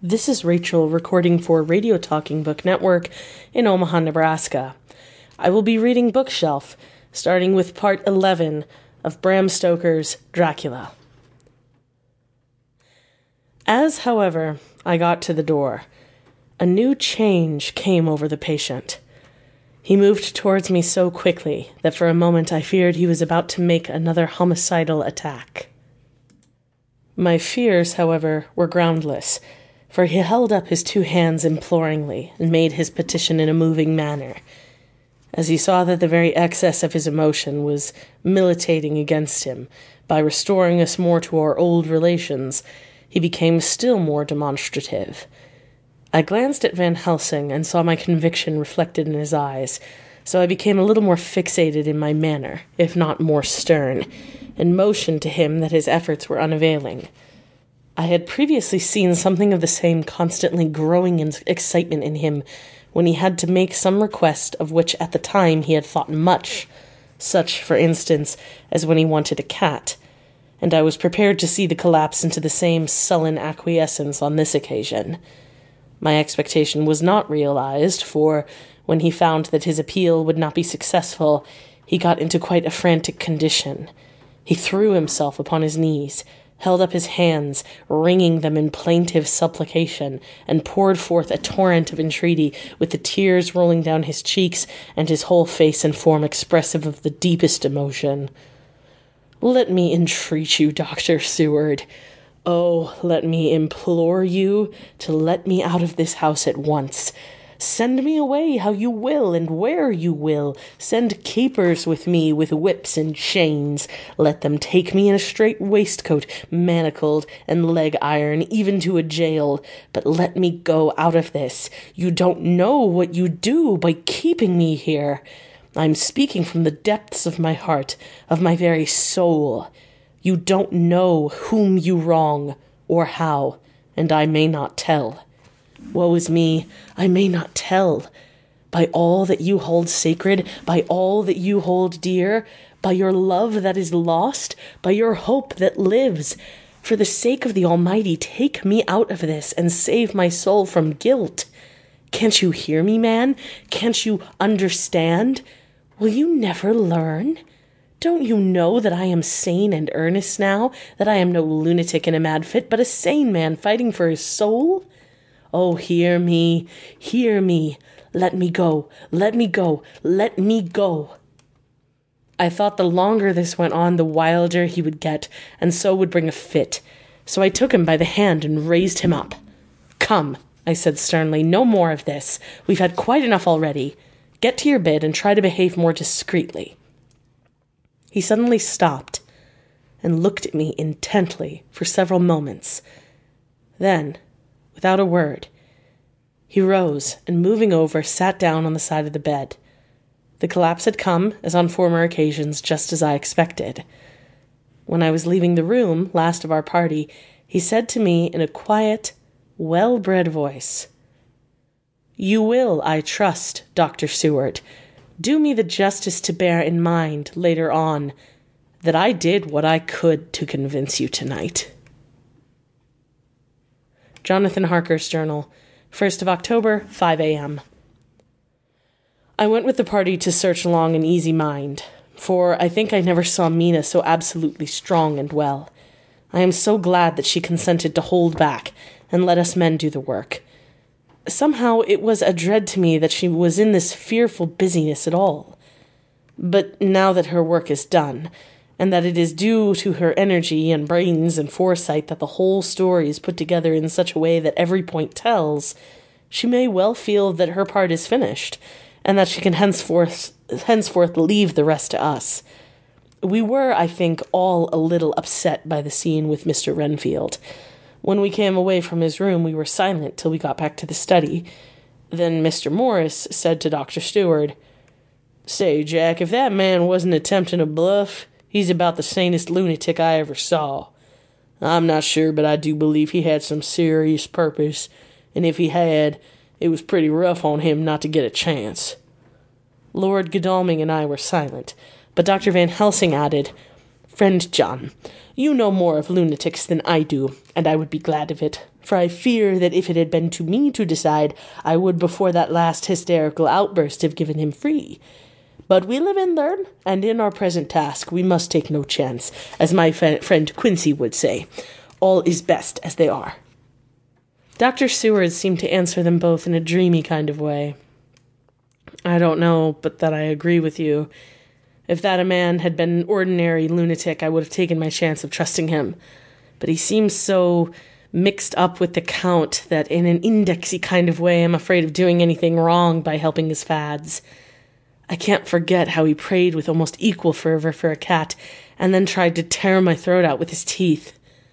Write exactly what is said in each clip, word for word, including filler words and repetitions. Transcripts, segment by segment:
This is Rachel recording for Radio Talking Book Network in Omaha, Nebraska. I will be reading Bookshelf, starting with part eleven of Bram Stoker's Dracula. As, however, I got to the door, a new change came over the patient. He moved towards me so quickly that for a moment I feared he was about to make another homicidal attack. My fears, however, were groundless, for he held up his two hands imploringly and made his petition in a moving manner. As he saw that the very excess of his emotion was militating against him by restoring us more to our old relations, he became still more demonstrative. I glanced at Van Helsing and saw my conviction reflected in his eyes, so I became a little more fixated in my manner, if not more stern, and motioned to him that his efforts were unavailing. I had previously seen something of the same constantly growing excitement in him when he had to make some request of which at the time he had thought much, such, for instance, as when he wanted a cat, and I was prepared to see the collapse into the same sullen acquiescence on this occasion. My expectation was not realized, for when he found that his appeal would not be successful, he got into quite a frantic condition. He threw himself upon his knees, held up his hands, wringing them in plaintive supplication, and poured forth a torrent of entreaty, with the tears rolling down his cheeks and his whole face and form expressive of the deepest emotion. "Let me entreat you, Doctor Seward. Oh, let me implore you to let me out of this house at once. Send me away how you will and where you will. Send keepers with me with whips and chains. Let them take me in a straight waistcoat, manacled and leg iron, even to a jail. But let me go out of this. You don't know what you do by keeping me here. I'm speaking from the depths of my heart, of my very soul. You don't know whom you wrong, or how, and I may not tell. Woe is me, I may not tell. By all that you hold sacred, by all that you hold dear, by your love that is lost, by your hope that lives, for the sake of the Almighty, take me out of this and save my soul from guilt. Can't you hear me, man? Can't you understand? Will you never learn? Don't you know that I am sane and earnest now, that I am no lunatic in a mad fit, but a sane man fighting for his soul? Oh, hear me, hear me. Let me go, let me go, let me go." I thought the longer this went on, the wilder he would get, and so would bring a fit. So I took him by the hand and raised him up. "Come," I said sternly, "no more of this. We've had quite enough already. Get to your bed and try to behave more discreetly." He suddenly stopped and looked at me intently for several moments. Then, without a word, he rose and, moving over, sat down on the side of the bed. The collapse had come, as on former occasions, just as I expected. When I was leaving the room, last of our party, he said to me in a quiet, well-bred voice, "You will, I trust, Doctor Seward, do me the justice to bear in mind, later on, that I did what I could to convince you tonight." Jonathan Harker's Journal, first of October, five a.m. I went with the party to search along an easy mind, for I think I never saw Mina so absolutely strong and well. I am so glad that she consented to hold back and let us men do the work. Somehow it was a dread to me that she was in this fearful busyness at all. But now that her work is done, and that it is due to her energy and brains and foresight that the whole story is put together in such a way that every point tells, she may well feel that her part is finished, and that she can henceforth, henceforth leave the rest to us. We were, I think, all a little upset by the scene with Mister Renfield. When we came away from his room, we were silent till we got back to the study. Then Mister Morris said to Doctor Seward, "Say, Jack, if that man wasn't attempting a bluff, he's about the sanest lunatic I ever saw. I'm not sure, but I do believe he had some serious purpose, and if he had, it was pretty rough on him not to get a chance." Lord Godalming and I were silent, but Doctor Van Helsing added, "Friend John, you know more of lunatics than I do, and I would be glad of it, for I fear that if it had been to me to decide, I would before that last hysterical outburst have given him free. But we live and learn, and in our present task we must take no chance, as my f- friend Quincy would say. All is best as they are. Doctor Seward seemed to answer them both in a dreamy kind of way. I don't know, but that I agree with you. If that a man had been an ordinary lunatic, I would have taken my chance of trusting him. But he seems so mixed up with the Count that in an indexy kind of way I'm afraid of doing anything wrong by helping his fads. I can't forget how he prayed with almost equal fervor for a cat, and then tried to tear my throat out with his teeth.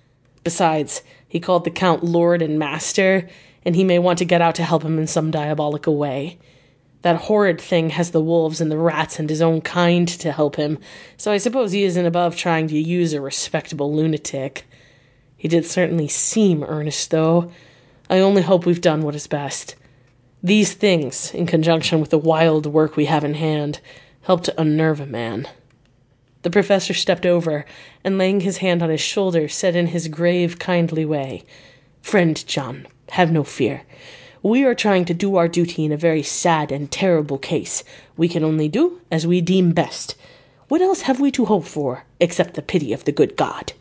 Besides, he called the Count Lord and Master, and he may want to get out to help him in some diabolical way. That horrid thing has the wolves and the rats and his own kind to help him, so I suppose he isn't above trying to use a respectable lunatic. He did certainly seem earnest, though. I only hope we've done what is best. These things, in conjunction with the wild work we have in hand, help to unnerve a man. The professor stepped over, and laying his hand on his shoulder, said in his grave, kindly way, "Friend John, have no fear. We are trying to do our duty in a very sad and terrible case. We can only do as we deem best. What else have we to hope for, except the pity of the good God?"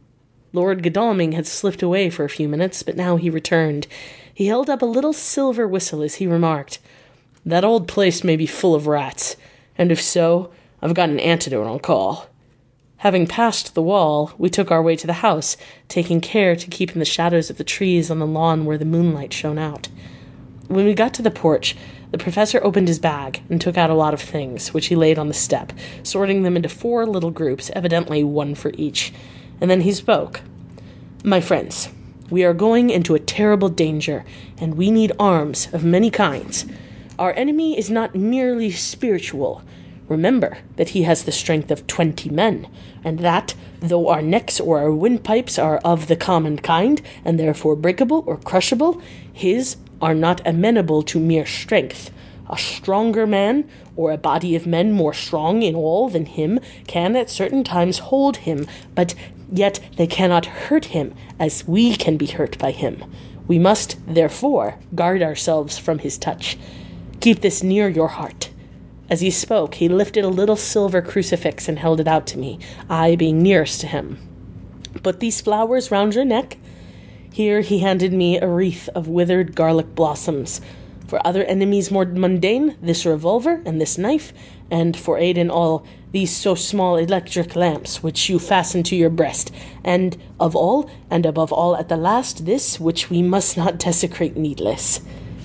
Lord Godalming had slipped away for a few minutes, but now he returned. He held up a little silver whistle as he remarked, "That old place may be full of rats, and if so, I've got an antidote on call." Having passed the wall, we took our way to the house, taking care to keep in the shadows of the trees on the lawn where the moonlight shone out. When we got to the porch, the professor opened his bag and took out a lot of things, which he laid on the step, sorting them into four little groups, evidently one for each. And then he spoke. "My friends, we are going into a terrible danger, and we need arms of many kinds. Our enemy is not merely spiritual. Remember that he has the strength of twenty men, and that, though our necks or our windpipes are of the common kind, and therefore breakable or crushable, his are not amenable to mere strength. A stronger man, or a body of men more strong in all than him, can at certain times hold him, but yet they cannot hurt him as we can be hurt by him. We must, therefore, guard ourselves from his touch. Keep this near your heart." As he spoke, he lifted a little silver crucifix and held it out to me, I being nearest to him. "Put these flowers round your neck." Here he handed me a wreath of withered garlic blossoms. "For other enemies more mundane, this revolver and this knife, and for aid in all, these so small electric lamps, which you fasten to your breast, and of all, and above all at the last, this, which we must not desecrate needless."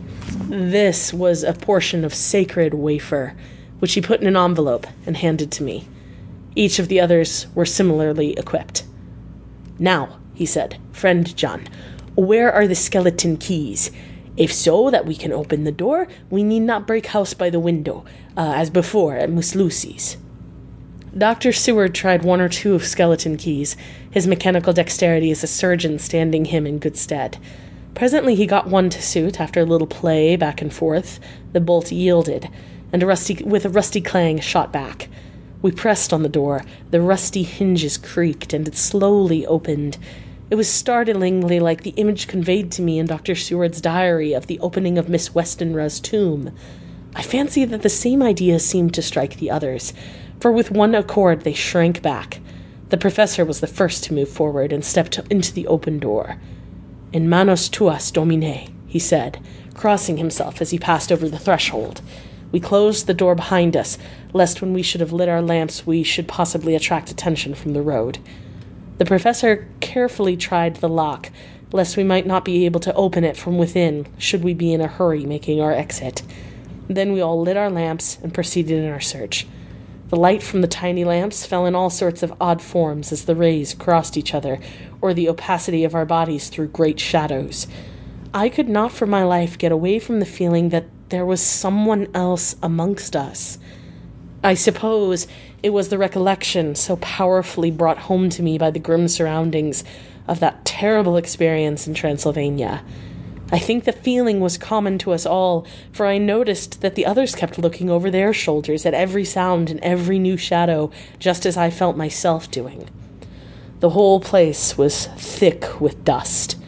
This was a portion of sacred wafer, which he put in an envelope and handed to me. Each of the others were similarly equipped. "Now," he said, "friend John, where are the skeleton keys? If so that we can open the door, we need not break house by the window, uh, as before at Miss Lucy's." Doctor Seward tried one or two of skeleton keys, his mechanical dexterity as a surgeon standing him in good stead. Presently he got one to suit. After a little play back and forth, the bolt yielded, and a rusty, with a rusty clang shot back. We pressed on the door. The rusty hinges creaked, and it slowly opened. It was startlingly like the image conveyed to me in Doctor Seward's diary of the opening of Miss Westenra's tomb. I fancy that the same idea seemed to strike the others, for with one accord they shrank back. The professor was the first to move forward and stepped into the open door. "In manos tuas, Domine," he said, crossing himself as he passed over the threshold. We closed the door behind us, lest when we should have lit our lamps we should possibly attract attention from the road. The professor carefully tried the lock, lest we might not be able to open it from within, should we be in a hurry making our exit. Then we all lit our lamps and proceeded in our search. The light from the tiny lamps fell in all sorts of odd forms as the rays crossed each other, or the opacity of our bodies threw great shadows. I could not for my life get away from the feeling that there was someone else amongst us. I suppose it was the recollection so powerfully brought home to me by the grim surroundings of that terrible experience in Transylvania. I think the feeling was common to us all, for I noticed that the others kept looking over their shoulders at every sound and every new shadow, just as I felt myself doing. The whole place was thick with dust.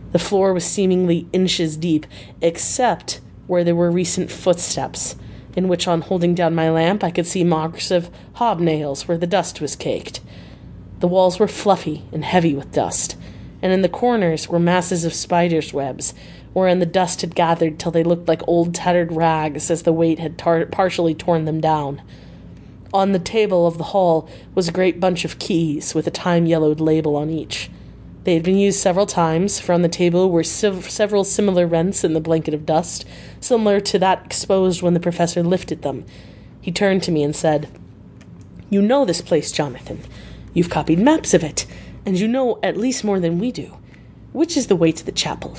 The floor was seemingly inches deep, except where there were recent footsteps, in which, on holding down my lamp, I could see marks of hobnails where the dust was caked. The walls were fluffy and heavy with dust, and in the corners were masses of spiders' webs, wherein the dust had gathered till they looked like old tattered rags as the weight had tar- partially torn them down. On the table of the hall was a great bunch of keys with a time-yellowed label on each. They had been used several times, for on the table were sev- several similar rents in the blanket of dust, similar to that exposed when the professor lifted them. He turned to me and said, "You know this place, Jonathan. You've copied maps of it, and you know at least more than we do. Which is the way to the chapel?"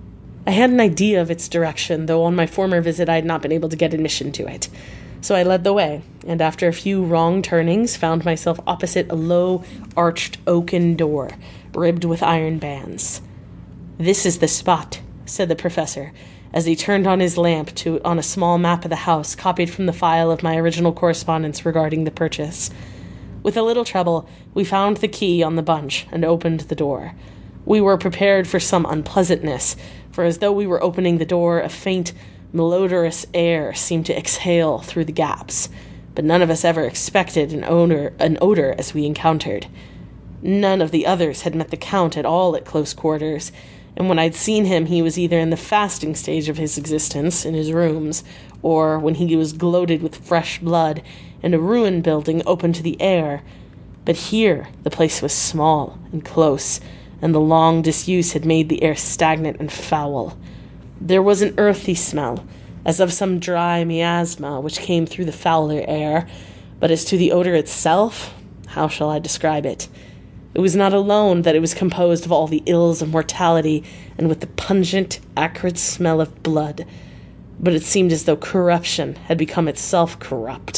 I had an idea of its direction, though on my former visit I had not been able to get admission to it. So I led the way, and after a few wrong turnings, found myself opposite a low, arched oaken door, ribbed with iron bands. "This is the spot," said the professor, as he turned on his lamp to on a small map of the house copied from the file of my original correspondence regarding the purchase. With a little trouble, we found the key on the bunch and opened the door. We were prepared for some unpleasantness, for as though we were opening the door, a faint, malodorous air seemed to exhale through the gaps, but none of us ever expected an odor, an odor as we encountered. None of the others had met the Count at all at close quarters, and when I'd seen him he was either in the fasting stage of his existence, in his rooms, or when he was gloated with fresh blood, in a ruined building open to the air. But here the place was small and close, and the long disuse had made the air stagnant and foul. There was an earthy smell, as of some dry miasma which came through the fouler air, but as to the odor itself, how shall I describe it? It was not alone that it was composed of all the ills of mortality and with the pungent, acrid smell of blood, but it seemed as though corruption had become itself corrupt.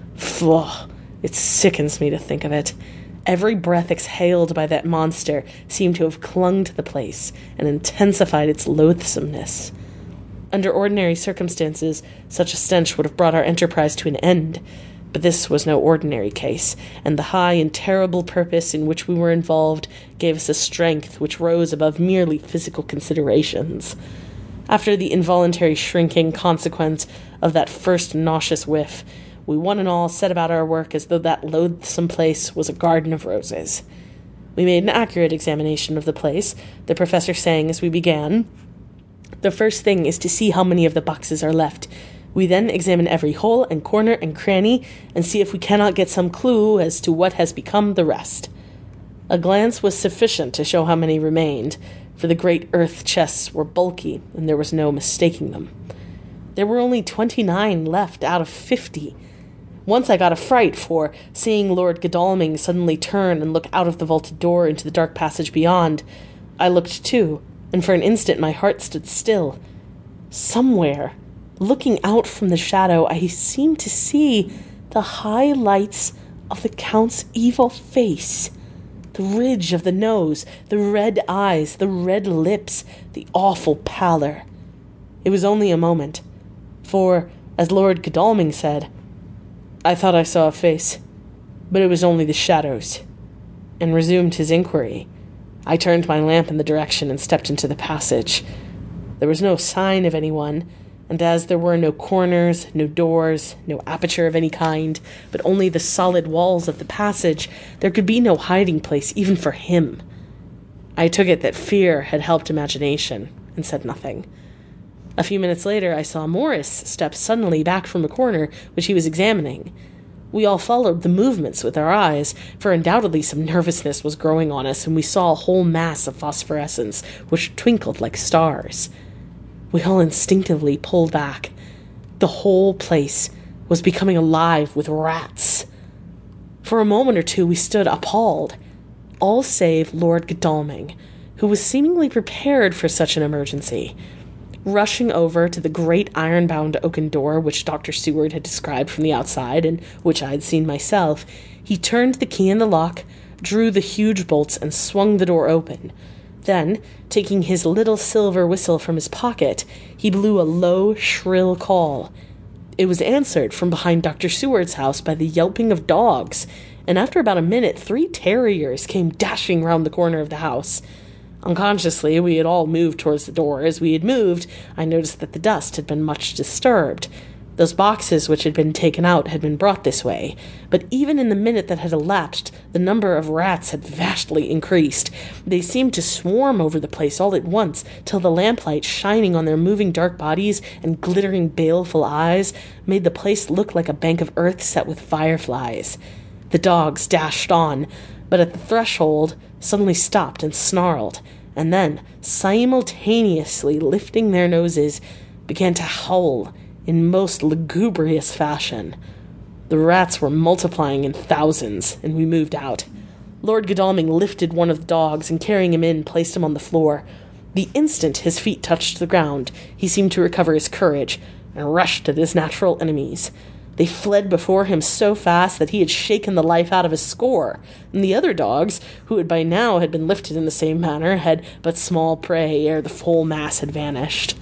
Phew! It sickens me to think of it. Every breath exhaled by that monster seemed to have clung to the place and intensified its loathsomeness. Under ordinary circumstances, such a stench would have brought our enterprise to an end, but this was no ordinary case, and the high and terrible purpose in which we were involved gave us a strength which rose above merely physical considerations. After the involuntary shrinking consequent of that first nauseous whiff, we one and all set about our work as though that loathsome place was a garden of roses. We made an accurate examination of the place, the professor saying as we began, "The first thing is to see how many of the boxes are left. We then examine every hole and corner and cranny and see if we cannot get some clue as to what has become the rest." A glance was sufficient to show how many remained, for the great earth chests were bulky and there was no mistaking them. There were only twenty-nine left out of fifty. Once I got a fright, for, seeing Lord Godalming suddenly turn and look out of the vaulted door into the dark passage beyond, I looked too, and for an instant my heart stood still. Somewhere, looking out from the shadow, I seemed to see the high lights of the Count's evil face, the ridge of the nose, the red eyes, the red lips, the awful pallor. It was only a moment, for, as Lord Godalming said, "I thought I saw a face, but it was only the shadows," and resumed his inquiry. I turned my lamp in the direction and stepped into the passage. There was no sign of anyone, and as there were no corners, no doors, no aperture of any kind, but only the solid walls of the passage, there could be no hiding place even for him. I took it that fear had helped imagination, and said nothing. A few minutes later I saw Morris step suddenly back from a corner which he was examining. We all followed the movements with our eyes, for undoubtedly some nervousness was growing on us, and we saw a whole mass of phosphorescence which twinkled like stars. We all instinctively pulled back. The whole place was becoming alive with rats. For a moment or two we stood appalled, all save Lord Godalming, who was seemingly prepared for such an emergency. Rushing over to the great iron-bound oaken door which Doctor Seward had described from the outside, and which I had seen myself, he turned the key in the lock, drew the huge bolts, and swung the door open. Then, taking his little silver whistle from his pocket, he blew a low, shrill call. It was answered from behind Doctor Seward's house by the yelping of dogs, and after about a minute three terriers came dashing round the corner of the house. Unconsciously, we had all moved towards the door. As we had moved, I noticed that the dust had been much disturbed. Those boxes which had been taken out had been brought this way, but even in the minute that had elapsed, the number of rats had vastly increased. They seemed to swarm over the place all at once, till the lamplight, shining on their moving dark bodies and glittering baleful eyes, made the place look like a bank of earth set with fireflies. The dogs dashed on, but at the threshold suddenly stopped and snarled, and then, simultaneously lifting their noses, began to howl in most lugubrious fashion. The rats were multiplying in thousands, and we moved out. Lord Godalming lifted one of the dogs, and carrying him in, placed him on the floor. The instant his feet touched the ground, he seemed to recover his courage, and rushed at his natural enemies. They fled before him so fast that he had shaken the life out of a score, and the other dogs, who had by now had been lifted in the same manner, had but small prey ere the whole mass had vanished.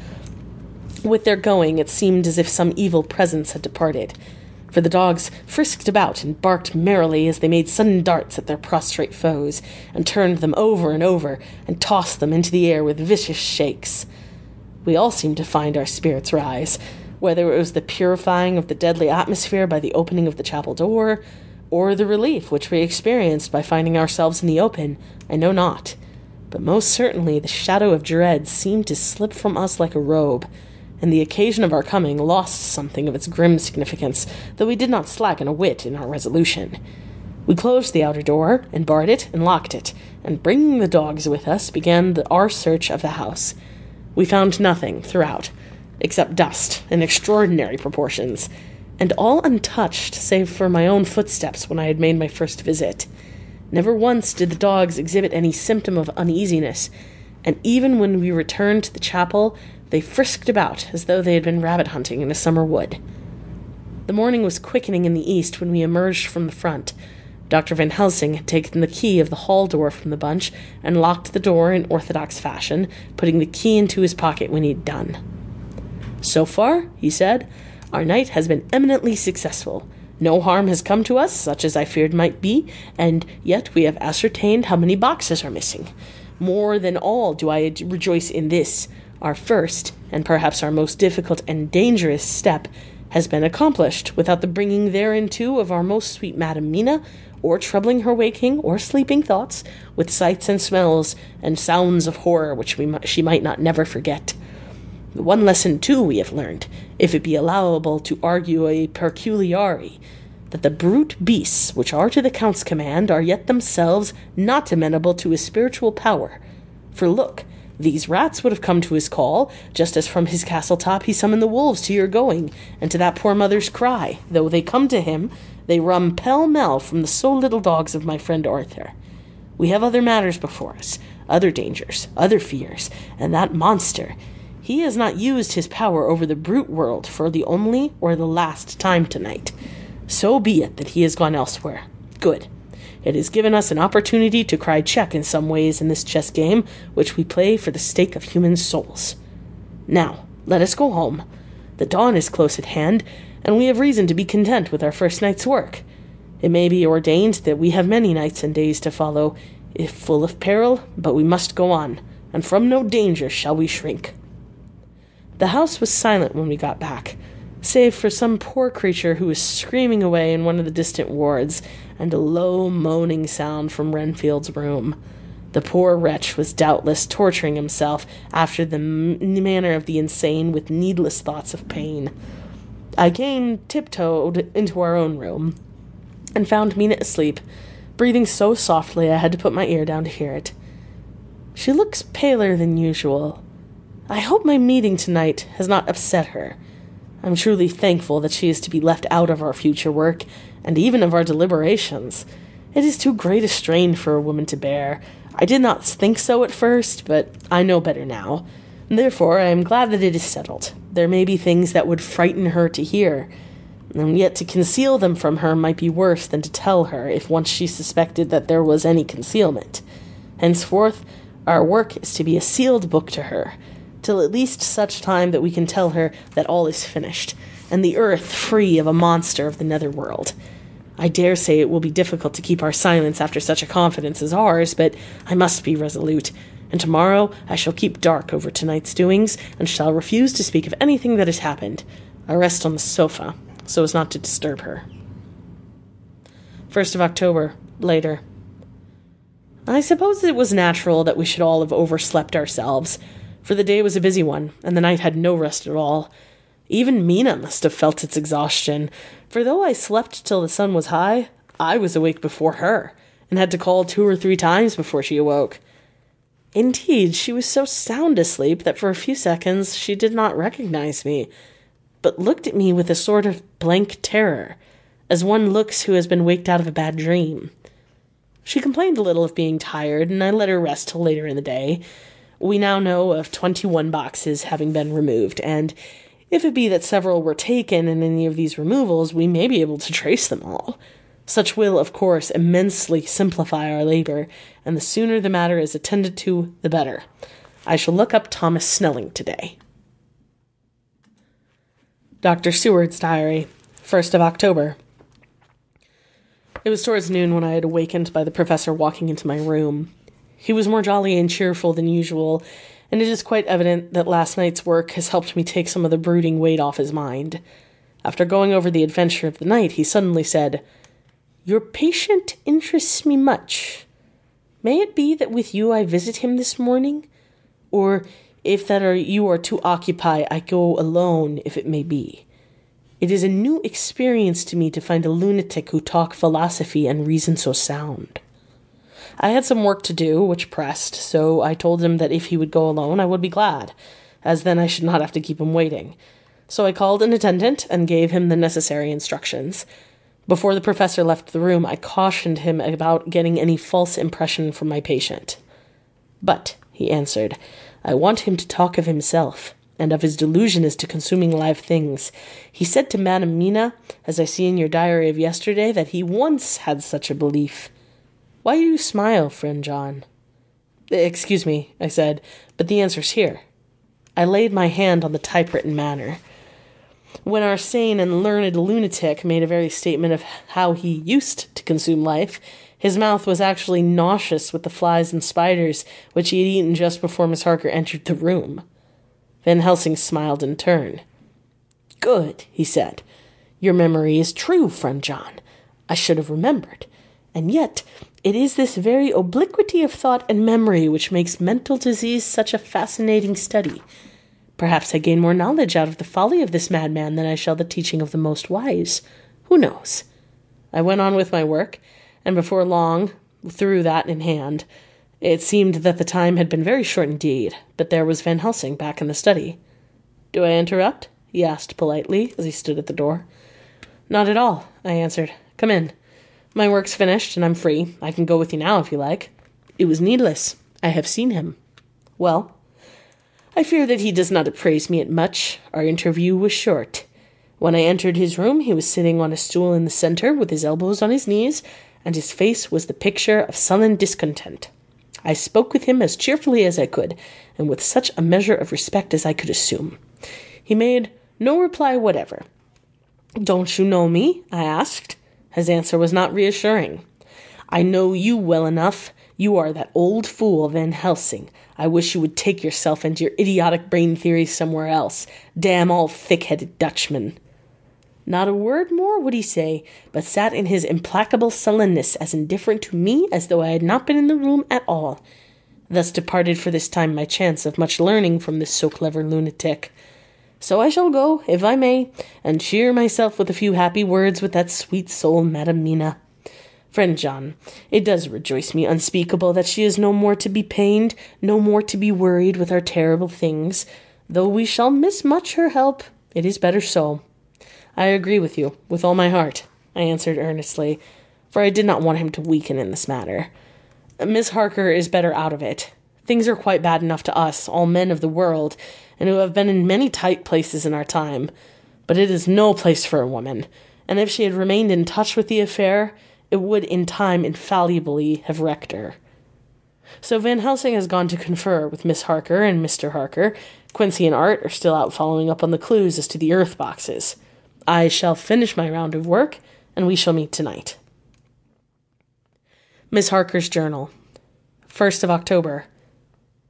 With their going, it seemed as if some evil presence had departed, for the dogs frisked about and barked merrily as they made sudden darts at their prostrate foes, and turned them over and over, and tossed them into the air with vicious shakes. We all seemed to find our spirits rise, whether it was the purifying of the deadly atmosphere by the opening of the chapel door, or the relief which we experienced by finding ourselves in the open, I know not. But most certainly the shadow of dread seemed to slip from us like a robe, and the occasion of our coming lost something of its grim significance, though we did not slacken a whit in our resolution. We closed the outer door, and barred it, and locked it, and bringing the dogs with us, began the, our search of the house. We found nothing throughout, except dust in extraordinary proportions, and all untouched save for my own footsteps when I had made my first visit. Never once did the dogs exhibit any symptom of uneasiness, and even when we returned to the chapel, they frisked about as though they had been rabbit hunting in a summer wood. The morning was quickening in the east when we emerged from the front. Doctor Van Helsing had taken the key of the hall door from the bunch and locked the door in orthodox fashion, putting the key into his pocket when he'd done. "So far," he said, "our night has been eminently successful. No harm has come to us, such as I feared might be, and yet we have ascertained how many boxes are missing. More than all do I rejoice in this. Our first, and perhaps our most difficult and dangerous step, has been accomplished without the bringing thereinto of our most sweet Madam Mina, or troubling her waking or sleeping thoughts with sights and smells and sounds of horror which we m- she might not never forget. One lesson, too, we have learned, if it be allowable to argue a peculiari, that the brute beasts which are to the Count's command are yet themselves not amenable to his spiritual power. For look, these rats would have come to his call, just as from his castle top he summoned the wolves to your going, and to that poor mother's cry. Though they come to him, they run pell-mell from the so little dogs of my friend Arthur. We have other matters before us, other dangers, other fears, and that monster, he has not used his power over the brute world for the only or the last time tonight. So be it that he has gone elsewhere. Good. It has given us an opportunity to cry check in some ways in this chess game, which we play for the stake of human souls. Now, let us go home. The dawn is close at hand, and we have reason to be content with our first night's work. It may be ordained that we have many nights and days to follow, if full of peril, but we must go on, and from no danger shall we shrink." The house was silent when we got back, save for some poor creature who was screaming away in one of the distant wards, and a low moaning sound from Renfield's room. The poor wretch was doubtless torturing himself after the m- manner of the insane with needless thoughts of pain. I came tiptoed into our own room, and found Mina asleep, breathing so softly I had to put my ear down to hear it. She looks paler than usual. I hope my meeting tonight has not upset her. I'm truly thankful that she is to be left out of our future work, and even of our deliberations. It is too great a strain for a woman to bear. I did not think so at first, but I know better now. Therefore, I am glad that it is settled. There may be things that would frighten her to hear, and yet to conceal them from her might be worse than to tell her if once she suspected that there was any concealment. Henceforth, our work is to be a sealed book to her, till at least such time that we can tell her that all is finished, and the earth free of a monster of the netherworld. I dare say it will be difficult to keep our silence after such a confidence as ours, but I must be resolute. and tomorrow I shall keep dark over tonight's doings, and shall refuse to speak of anything that has happened. I rest on the sofa, so as not to disturb her. First of October, later. I suppose it was natural that we should all have overslept ourselves, for the day was a busy one, and the night had no rest at all. Even Mina must have felt its exhaustion, for though I slept till the sun was high, I was awake before her, and had to call two or three times before she awoke. Indeed, she was so sound asleep that for a few seconds she did not recognize me, but looked at me with a sort of blank terror, as one looks who has been waked out of a bad dream. She complained a little of being tired, and I let her rest till later in the day. We now know of twenty-one boxes having been removed, and if it be that several were taken in any of these removals, we may be able to trace them all. Such will, of course, immensely simplify our labor, and the sooner the matter is attended to, the better. I shall look up Thomas Snelling today. Doctor Seward's Diary, first of October. It was towards noon when I had awakened by the professor walking into my room. He was more jolly and cheerful than usual, and it is quite evident that last night's work has helped me take some of the brooding weight off his mind. After going over the adventure of the night, he suddenly said, "Your patient interests me much. May it be that with you I visit him this morning? Or, if that are you are too occupied, I go alone, if it may be. It is a new experience to me to find a lunatic who talk philosophy and reason so sound." I had some work to do, which pressed, so I told him that if he would go alone, I would be glad, as then I should not have to keep him waiting. So I called an attendant and gave him the necessary instructions. Before the professor left the room, I cautioned him about getting any false impression from my patient. "But," he answered, "I want him to talk of himself, and of his delusion as to consuming live things. He said to Madam Mina, as I see in your diary of yesterday, that he once had such a belief. Why do you smile, friend John?" "Excuse me," I said, "but the answer's here." I laid my hand on the typewritten manner. When our sane and learned lunatic made a very statement of how he used to consume life, his mouth was actually nauseous with the flies and spiders which he had eaten just before Miss Harker entered the room. Van Helsing smiled in turn. "Good," he said. "Your memory is true, friend John. I should have remembered. And yet it is this very obliquity of thought and memory which makes mental disease such a fascinating study. Perhaps I gain more knowledge out of the folly of this madman than I shall the teaching of the most wise. Who knows?" I went on with my work, and before long, threw that in hand. It seemed that the time had been very short indeed, but there was Van Helsing back in the study. "Do I interrupt?" he asked politely as he stood at the door. "Not at all," I answered. "Come in. My work's finished, and I'm free. I can go with you now if you like." "It was needless. I have seen him." "Well?" "I fear that he does not appraise me at much. Our interview was short. When I entered his room, he was sitting on a stool in the center with his elbows on his knees, and his face was the picture of sullen discontent. I spoke with him as cheerfully as I could, and with such a measure of respect as I could assume. He made no reply whatever. "Don't you know me?" I asked. His answer was not reassuring. "I know you well enough. You are that old fool Van Helsing. I wish you would take yourself and your idiotic brain theories somewhere else. Damn all thick-headed Dutchmen." Not a word more would he say, but sat in his implacable sullenness as indifferent to me as though I had not been in the room at all. Thus departed for this time my chance of much learning from this so clever lunatic. So I shall go, if I may, and cheer myself with a few happy words with that sweet soul Madam Mina. Friend John, it does rejoice me unspeakable that she is no more to be pained, no more to be worried with our terrible things. Though we shall miss much her help, it is better so. "I agree with you, with all my heart," I answered earnestly, for I did not want him to weaken in this matter. "Miss Harker is better out of it. Things are quite bad enough to us, all men of the world, and who have been in many tight places in our time. But it is no place for a woman, and if she had remained in touch with the affair, it would in time infallibly have wrecked her. So Van Helsing has gone to confer with Miss Harker and Mister Harker. Quincy and Art are still out following up on the clues as to the earth boxes. I shall finish my round of work, and we shall meet tonight. Miss Harker's Journal, first of October.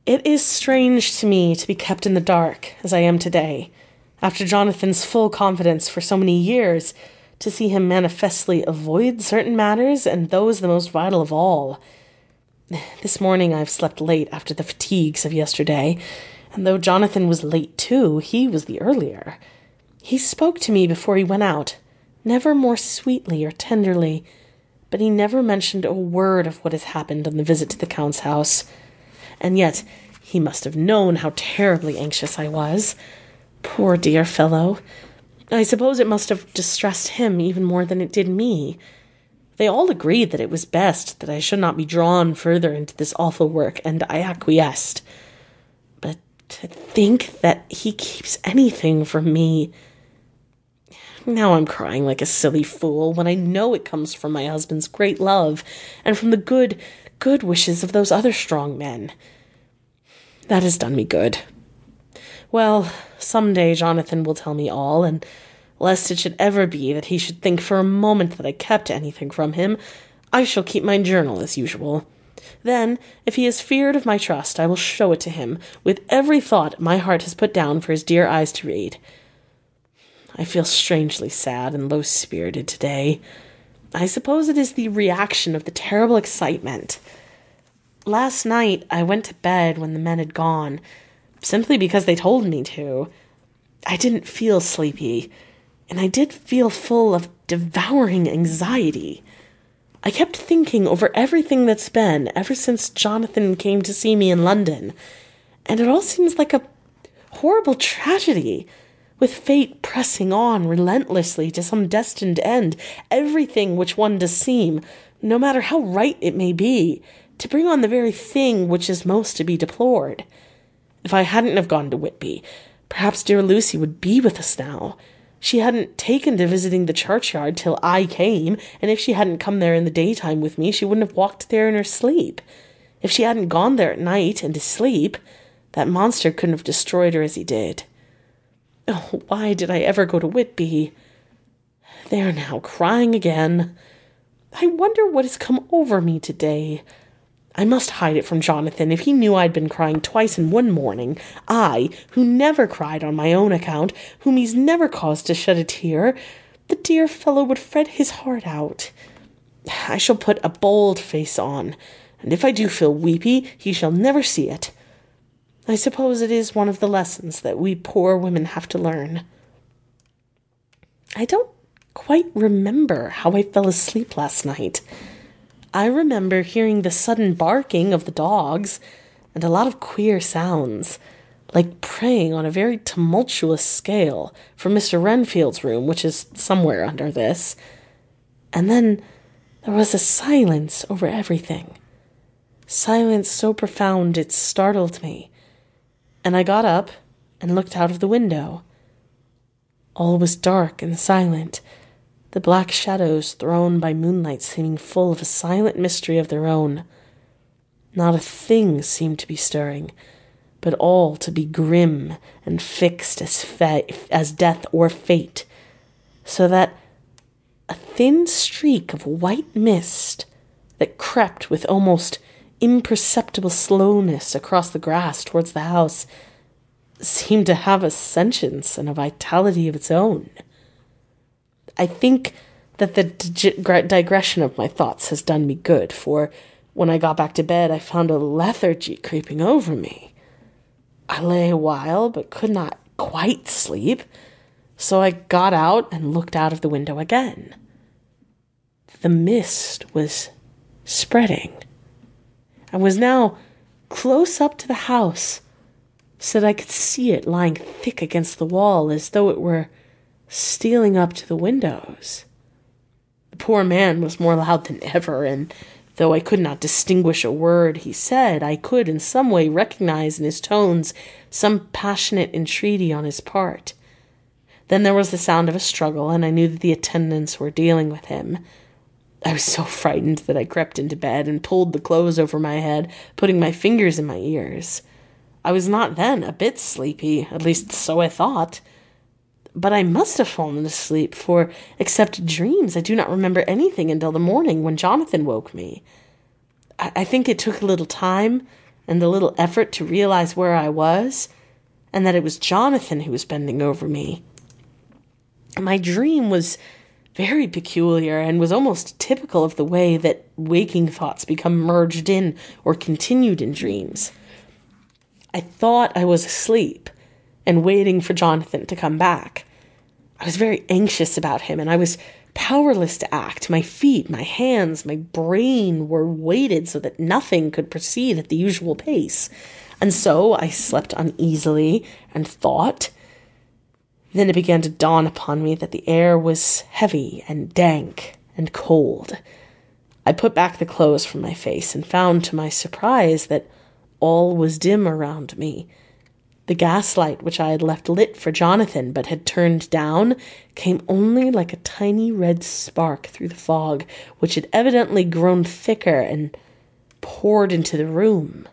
It is strange to me to be kept in the dark, as I am today, after Jonathan's full confidence for so many years, to see him manifestly avoid certain matters, and those the most vital of all. This morning I've slept late after the fatigues of yesterday, and though Jonathan was late too, he was the earlier. He spoke to me before he went out, never more sweetly or tenderly, but he never mentioned a word of what has happened on the visit to the Count's house. And yet he must have known how terribly anxious I was. Poor dear fellow. I suppose it must have distressed him even more than it did me. They all agreed that it was best that I should not be drawn further into this awful work, and I acquiesced. But to think that he keeps anything from me... Now I'm crying like a silly fool, when I know it comes from my husband's great love, and from the good, good wishes of those other strong men. That has done me good. Well, some day Jonathan will tell me all, and lest it should ever be that he should think for a moment that I kept anything from him, I shall keep my journal as usual. Then, if he is feared of my trust, I will show it to him, with every thought my heart has put down for his dear eyes to read. I feel strangely sad and low-spirited today. I suppose it is the reaction of the terrible excitement. Last night I went to bed when the men had gone, simply because they told me to. I didn't feel sleepy, and I did feel full of devouring anxiety. I kept thinking over everything that's been ever since Jonathan came to see me in London, and it all seems like a horrible tragedy, with fate pressing on relentlessly to some destined end, everything which one does seem, no matter how right it may be, to bring on the very thing which is most to be deplored. If I hadn't have gone to Whitby, perhaps dear Lucy would be with us now. She hadn't taken to visiting the churchyard till I came, and if she hadn't come there in the daytime with me, she wouldn't have walked there in her sleep. If she hadn't gone there at night and to sleep, that monster couldn't have destroyed her as he did. Oh, why did I ever go to Whitby? There now, crying again. I wonder what has come over me today. I must hide it from Jonathan. If he knew I'd been crying twice in one morning, I, who never cried on my own account, whom he's never caused to shed a tear, the dear fellow would fret his heart out. I shall put a bold face on, and if I do feel weepy, he shall never see it. I suppose it is one of the lessons that we poor women have to learn. I don't quite remember how I fell asleep last night. I remember hearing the sudden barking of the dogs and a lot of queer sounds, like praying on a very tumultuous scale from Mister Renfield's room, which is somewhere under this. And then there was a silence over everything. Silence so profound it startled me. And I got up and looked out of the window. All was dark and silent, the black shadows thrown by moonlight seeming full of a silent mystery of their own. Not a thing seemed to be stirring, but all to be grim and fixed as, fa- as death or fate, so that a thin streak of white mist that crept with almost imperceptible slowness across the grass towards the house seemed to have a sentience and a vitality of its own. I think that the dig- digression of my thoughts has done me good, for when I got back to bed I found a lethargy creeping over me. I lay a while, but could not quite sleep, so I got out and looked out of the window again. The mist was spreading, and was now close up to the house, so that I could see it lying thick against the wall, as though it were stealing up to the windows. The poor man was more loud than ever, and though I could not distinguish a word he said, I could in some way recognize in his tones some passionate entreaty on his part. Then there was the sound of a struggle, and I knew that the attendants were dealing with him. I was so frightened that I crept into bed and pulled the clothes over my head, putting my fingers in my ears. I was not then a bit sleepy, at least so I thought. But I must have fallen asleep, for, except dreams, I do not remember anything until the morning when Jonathan woke me. I, I think it took a little time, and the little effort to realize where I was, and that it was Jonathan who was bending over me. My dream was very peculiar and was almost typical of the way that waking thoughts become merged in or continued in dreams. I thought I was asleep and waiting for Jonathan to come back. I was very anxious about him, and I was powerless to act. My feet, my hands, my brain were weighted so that nothing could proceed at the usual pace. And so I slept uneasily and thought. Then it began to dawn upon me that the air was heavy and dank and cold. I put back the clothes from my face and found to my surprise that all was dim around me. The gaslight which I had left lit for Jonathan but had turned down came only like a tiny red spark through the fog, which had evidently grown thicker and poured into the room.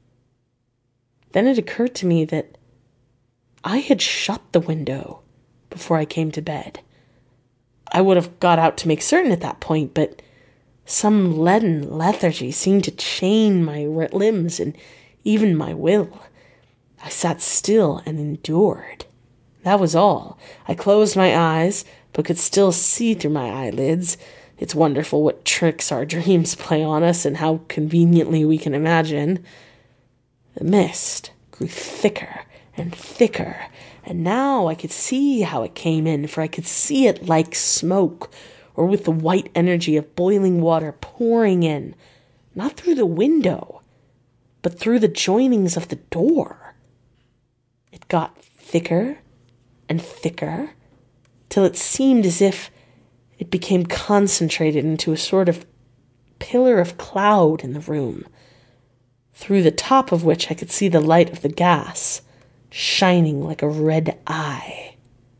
Then it occurred to me that I had shut the window before I came to bed. I would have got out to make certain at that point, but some leaden lethargy seemed to chain my limbs and even my will. I sat still and endured. That was all. I closed my eyes, but could still see through my eyelids. It's wonderful what tricks our dreams play on us and how conveniently we can imagine. The mist grew thicker and thicker, and now I could see how it came in, for I could see it like smoke, or with the white energy of boiling water pouring in, not through the window, but through the joinings of the door. It got thicker and thicker, till it seemed as if it became concentrated into a sort of pillar of cloud in the room, through the top of which I could see the light of the gas, shining like a red eye.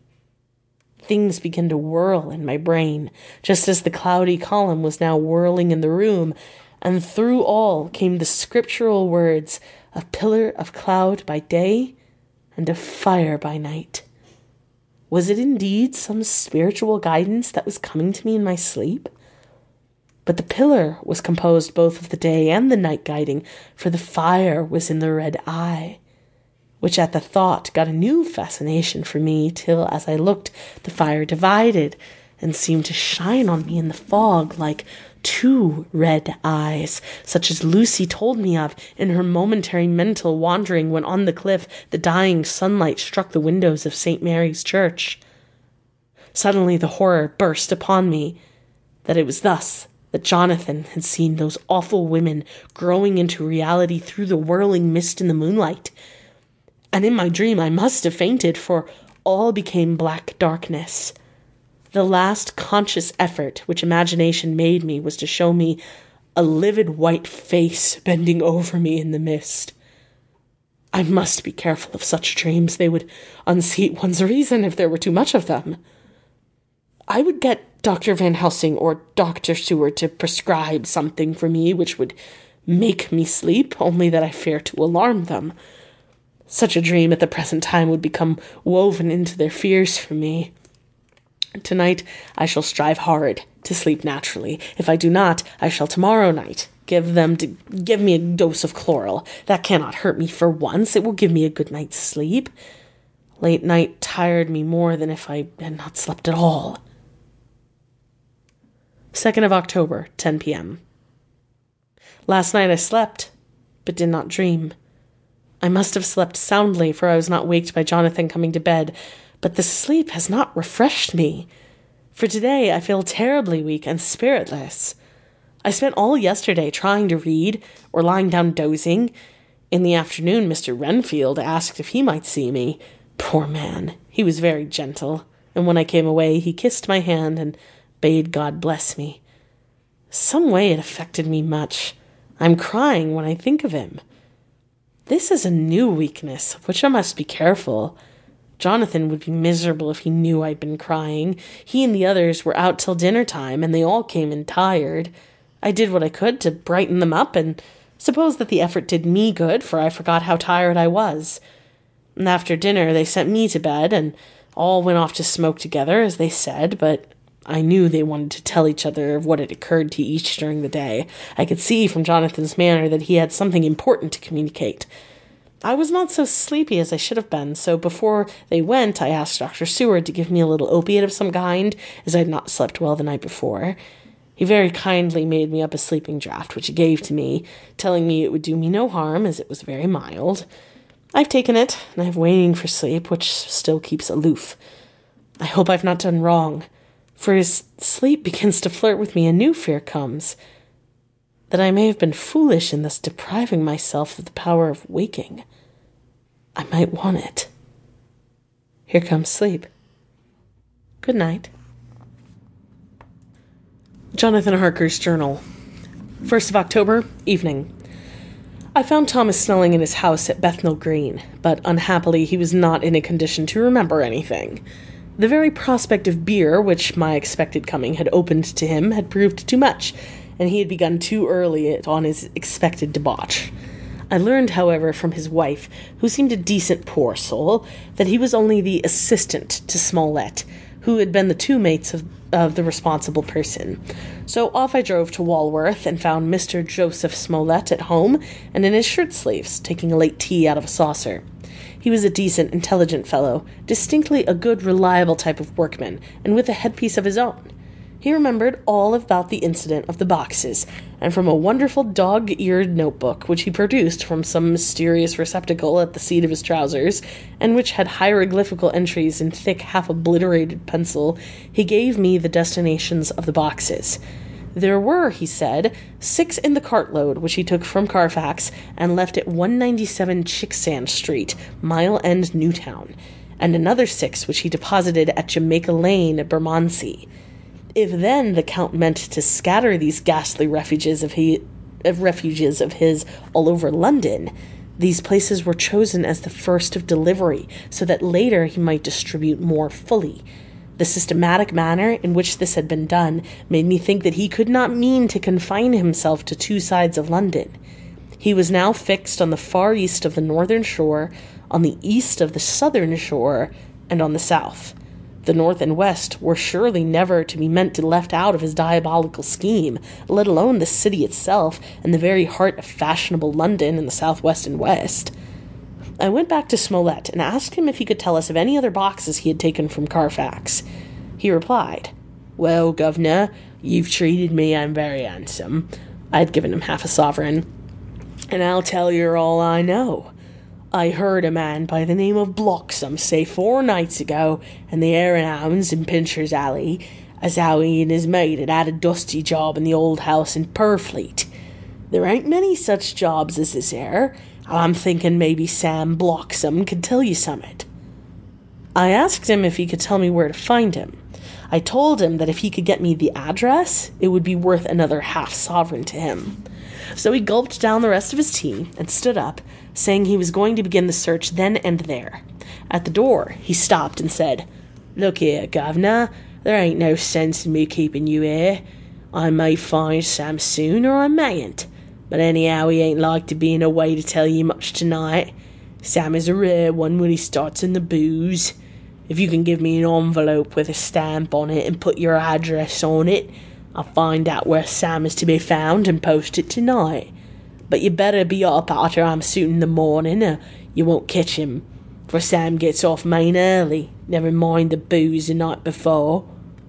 Things began to whirl in my brain, just as the cloudy column was now whirling in the room, and through all came the scriptural words, a pillar of cloud by day and of fire by night. Was it indeed some spiritual guidance that was coming to me in my sleep? But the pillar was composed both of the day and the night guiding, for the fire was in the red eye, which at the thought got a new fascination for me, till as I looked, the fire divided and seemed to shine on me in the fog like two red eyes, such as Lucy told me of in her momentary mental wandering when on the cliff the dying sunlight struck the windows of Saint Mary's Church. Suddenly the horror burst upon me that it was thus that Jonathan had seen those awful women growing into reality through the whirling mist in the moonlight. And in my dream I must have fainted, for all became black darkness. The last conscious effort which imagination made me was to show me a livid white face bending over me in the mist. I must be careful of such dreams. They would unseat one's reason if there were too much of them. I would get Doctor Van Helsing or Doctor Seward to prescribe something for me which would make me sleep, only that I fear to alarm them. Such a dream at the present time would become woven into their fears for me. Tonight I shall strive hard to sleep naturally. If I do not, I shall tomorrow night give them to give me a dose of chloral. That cannot hurt me for once. It will give me a good night's sleep. Late night tired me more than if I had not slept at all. second of October, ten p.m. Last night I slept, but did not dream. I must have slept soundly, for I was not waked by Jonathan coming to bed, but the sleep has not refreshed me. For today I feel terribly weak and spiritless. I spent all yesterday trying to read, or lying down dozing. In the afternoon Mister Renfield asked if he might see me. Poor man, he was very gentle, and when I came away he kissed my hand and bade God bless me. Some way it affected me much. I'm crying when I think of him. This is a new weakness, of which I must be careful. Jonathan would be miserable if he knew I'd been crying. He and the others were out till dinner time, and they all came in tired. I did what I could to brighten them up, and suppose that the effort did me good, for I forgot how tired I was. And after dinner they sent me to bed, and all went off to smoke together, as they said, but I knew they wanted to tell each other of what had occurred to each during the day. I could see from Jonathan's manner that he had something important to communicate. I was not so sleepy as I should have been, so before they went, I asked Doctor Seward to give me a little opiate of some kind, as I had not slept well the night before. He very kindly made me up a sleeping draught, which he gave to me, telling me it would do me no harm, as it was very mild. I've taken it, and I have waiting for sleep, which still keeps aloof. I hope I've not done wrong. For as sleep begins to flirt with me, a new fear comes, that I may have been foolish in thus depriving myself of the power of waking. I might want it. Here comes sleep. Good night. Jonathan Harker's Journal. first of October, evening. I found Thomas Snelling in his house at Bethnal Green, but unhappily he was not in a condition to remember anything. The very prospect of beer, which my expected coming had opened to him, had proved too much, and he had begun too early on his expected debauch. I learned, however, from his wife, who seemed a decent poor soul, that he was only the assistant to Smollett, who had been the two mates of, of the responsible person. So off I drove to Walworth, and found Mister Joseph Smollett at home, and in his shirt-sleeves, taking a late tea out of a saucer. He was a decent, intelligent fellow, distinctly a good, reliable type of workman, and with a headpiece of his own. He remembered all about the incident of the boxes, and from a wonderful dog-eared notebook, which he produced from some mysterious receptacle at the seat of his trousers, and which had hieroglyphical entries in thick, half-obliterated pencil, he gave me the destinations of the boxes. There were, he said, six in the cartload, which he took from Carfax, and left at one ninety-seven Chicksand Street, Mile End, Newtown, and another six which he deposited at Jamaica Lane, Bermondsey. If then the Count meant to scatter these ghastly refuges of, he, of refuges of his all over London, these places were chosen as the first of delivery, so that later he might distribute more fully. The systematic manner in which this had been done made me think that he could not mean to confine himself to two sides of London. He was now fixed on the far east of the northern shore, on the east of the southern shore, and on the south. The north and west were surely never to be meant to left out of his diabolical scheme, let alone the city itself, and the very heart of fashionable London in the southwest and west. I went back to Smollett and asked him if he could tell us of any other boxes he had taken from Carfax. He replied, "Well, governor, you've treated me I'm very handsome." I had given him half a sovereign. "And I'll tell you all I know. I heard a man by the name of Bloxham say four nights ago, in the Hare and Hounds in Pincher's Alley, as how he and his mate had had a dusty job in the old house in Purfleet. There ain't many such jobs as this here, and I'm thinking maybe Sam Bloxham could tell you summit." I asked him if he could tell me where to find him. I told him that if he could get me the address, it would be worth another half sovereign to him. So he gulped down the rest of his tea and stood up, saying he was going to begin the search then and there. At the door, he stopped and said, "Look here, governor, there ain't no sense in me keeping you here. I may find Sam soon, or I mayn't. But anyhow, he ain't like to be in a way to tell you much tonight. Sam is a rare one when he starts in the booze. If you can give me an envelope with a stamp on it and put your address on it, I'll find out where Sam is to be found and post it tonight. But you better be up after I'm suiting the morning, or you won't catch him, for Sam gets off main early, never mind the booze the night before."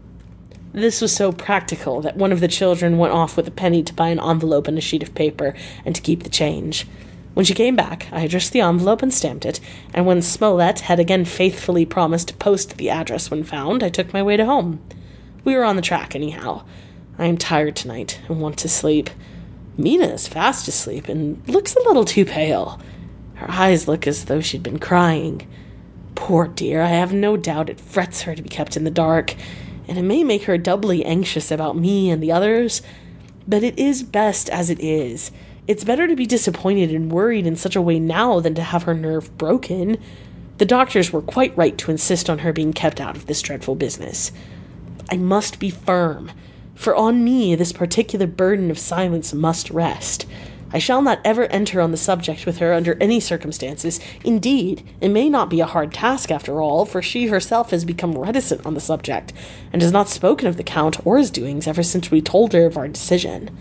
This was so practical that one of the children went off with a penny to buy an envelope and a sheet of paper, and to keep the change. When she came back, I addressed the envelope and stamped it, and when Smollett had again faithfully promised to post the address when found, I took my way to home. We were on the track anyhow. I am tired tonight and want to sleep. Mina is fast asleep and looks a little too pale. Her eyes look as though she'd been crying. Poor dear, I have no doubt it frets her to be kept in the dark, and it may make her doubly anxious about me and the others. But it is best as it is. It's better to be disappointed and worried in such a way now than to have her nerve broken. The doctors were quite right to insist on her being kept out of this dreadful business. I must be firm, for on me this particular burden of silence must rest. I shall not ever enter on the subject with her under any circumstances. Indeed, it may not be a hard task after all, for she herself has become reticent on the subject, and has not spoken of the Count or his doings ever since we told her of our decision.